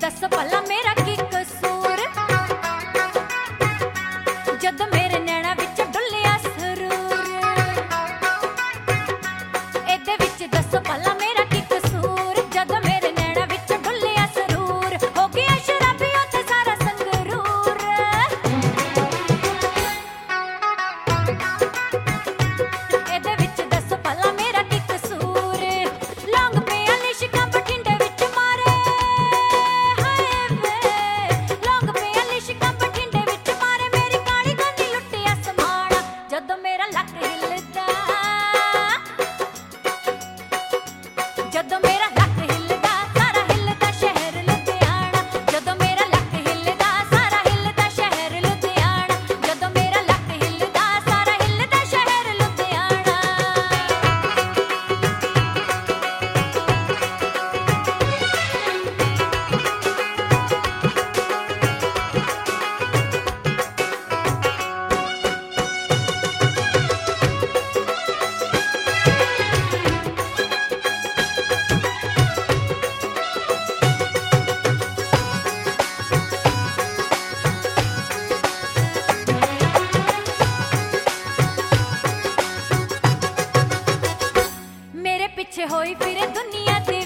दस भला मेरा की कसूर, जद मेरे नैना विच डुलिया सरूर। एदे विच दस भला मेरा की कसूर, जद मेरे नैना विच डुलिया सरूर। हो गया शराबी उत्थे सारा संगरूर। एदे विच दस भला मेरा की कसूर। लौंग पिया लिशकां बठिंडे विच मारे, हाय वे लौंग पिया लिशकां बठिंडे विच मारे। मेरी काली गानी लुटिया समाना, जदों मेरा लक हिलदा, जदों मेरा लक हिलदा सारा हिलदा शहर लुधियाना। जदों मेरा लक हिलदा सारा हिलदा शहर लुधियाना। जदों मेरा लक हिलदा सारा हिलदा शहर लुधियाना। मेरे पिछे होई फिरे दुनिया दी